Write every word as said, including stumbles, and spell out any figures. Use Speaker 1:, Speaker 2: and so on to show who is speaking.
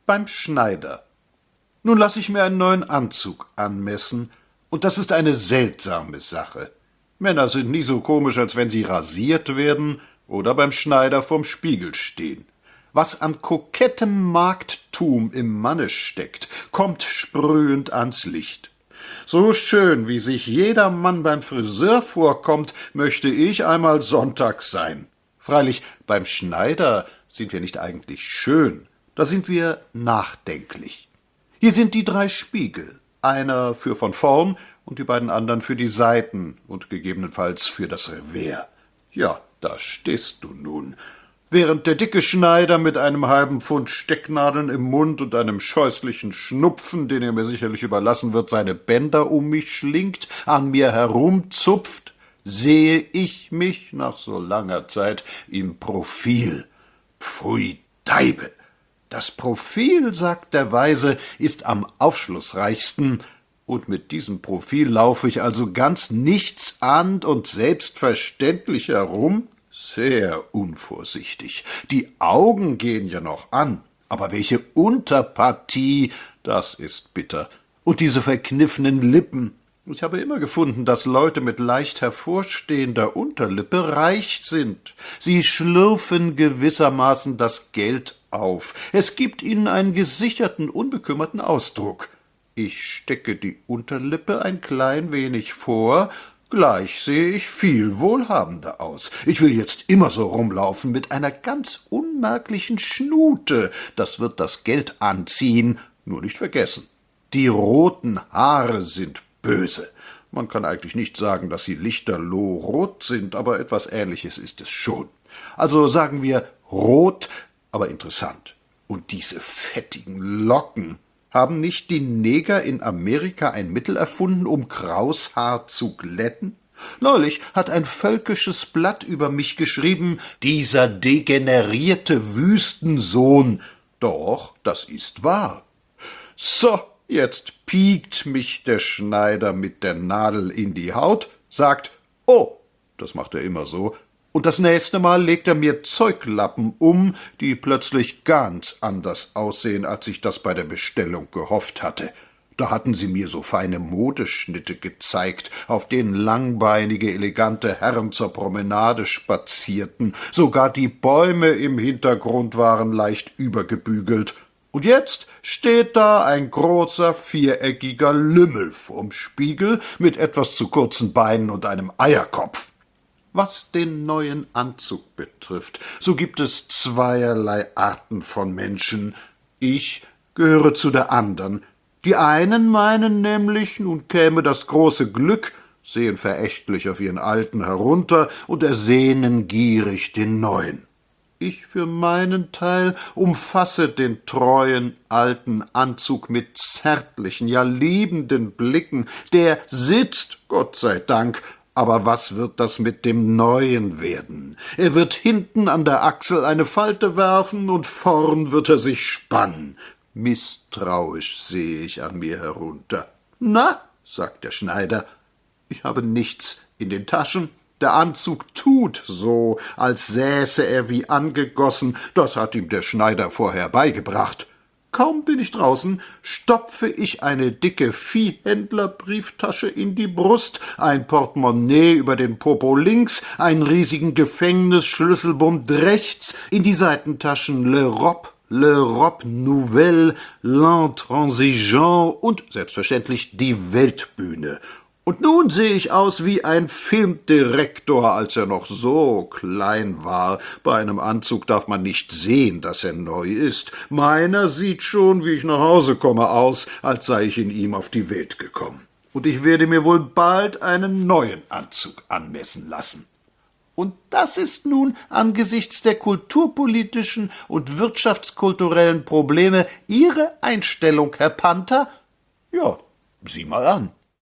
Speaker 1: beim Schneider. Nun lasse ich mir einen neuen Anzug anmessen, und das ist eine seltsame Sache. Männer sind nie so komisch, als wenn sie rasiert werden oder beim Schneider vorm Spiegel stehen. Was an kokettem Magdtum im Manne steckt, kommt sprühend ans Licht. So schön, wie sich jeder Mann beim Friseur vorkommt, möchte ich einmal Sonntag sein. Freilich, beim Schneider sind wir nicht eigentlich schön, da sind wir nachdenklich. Hier sind die drei Spiegel, einer für von vorn und die beiden anderen für die Seiten und gegebenenfalls für das Revers. Ja, da stehst du nun. Während der dicke Schneider mit einem halben Pfund Stecknadeln im Mund und einem scheußlichen Schnupfen, den er mir sicherlich überlassen wird, seine Bänder um mich schlingt, an mir herumzupft, sehe ich mich nach so langer Zeit im Profil. Pfui Deibel! Das Profil, sagt der Weise, ist am aufschlussreichsten, und mit diesem Profil laufe ich also ganz nichtsahnd und selbstverständlich herum? Sehr unvorsichtig. Die Augen gehen ja noch an, aber welche Unterpartie, das ist bitter. Und diese verkniffenen Lippen. Ich habe immer gefunden, dass Leute mit leicht hervorstehender Unterlippe reich sind. Sie schlürfen gewissermaßen das Geld auf. Es gibt ihnen einen gesicherten, unbekümmerten Ausdruck. Ich stecke die Unterlippe ein klein wenig vor, gleich sehe ich viel wohlhabender aus. Ich will jetzt immer so rumlaufen mit einer ganz unmerklichen Schnute. Das wird das Geld anziehen, nur nicht vergessen. Die roten Haare sind böse. Man kann eigentlich nicht sagen, dass sie lichterlohrot sind, aber etwas Ähnliches ist es schon. Also sagen wir rot, aber interessant. Und diese fettigen Locken. Haben nicht die Neger in Amerika ein Mittel erfunden, um Kraushaar zu glätten? Neulich hat ein völkisches Blatt über mich geschrieben, dieser degenerierte Wüstensohn. Doch, das ist wahr. So, jetzt piekt mich der Schneider mit der Nadel in die Haut, sagt, oh, das macht er immer so, und das nächste Mal legt er mir Zeuglappen um, die plötzlich ganz anders aussehen, als ich das bei der Bestellung gehofft hatte. Da hatten sie mir so feine Modeschnitte gezeigt, auf denen langbeinige, elegante Herren zur Promenade spazierten. Sogar die Bäume im Hintergrund waren leicht übergebügelt. Und jetzt steht da ein großer, viereckiger Lümmel vorm Spiegel mit etwas zu kurzen Beinen und einem Eierkopf. Was den neuen Anzug betrifft, so gibt es zweierlei Arten von Menschen. Ich gehöre zu der andern. Die einen meinen nämlich, nun käme das große Glück, sehen verächtlich auf ihren alten herunter und ersehnen gierig den neuen. Ich für meinen Teil umfasse den treuen alten Anzug mit zärtlichen, ja liebenden Blicken. Der sitzt, Gott sei Dank. Aber was wird das mit dem Neuen werden? Er wird hinten an der Achsel eine Falte werfen und vorn wird er sich spannen. Misstrauisch sehe ich an mir herunter. »Na«, sagt der Schneider, »ich habe nichts in den Taschen. Der Anzug tut so, als säße er wie angegossen. Das hat ihm der Schneider vorher beigebracht. Kaum bin ich draußen, stopfe ich eine dicke Viehhändlerbrieftasche in die Brust, ein Portemonnaie über den Popo links, einen riesigen Gefängnisschlüsselbund rechts, in die Seitentaschen Le Robe, Le Robe Nouvelle, L'Intransigeant und selbstverständlich die Weltbühne. Und nun sehe ich aus wie ein Filmdirektor, als er noch so klein war. Bei einem Anzug darf man nicht sehen, dass er neu ist. Meiner sieht schon, wie ich nach Hause komme, aus, als sei ich in ihm auf die Welt gekommen. Und ich werde mir wohl bald einen neuen Anzug anmessen lassen. Und das ist nun angesichts der kulturpolitischen und wirtschaftskulturellen Probleme Ihre Einstellung, Herr Panther? Ja, sieh mal an.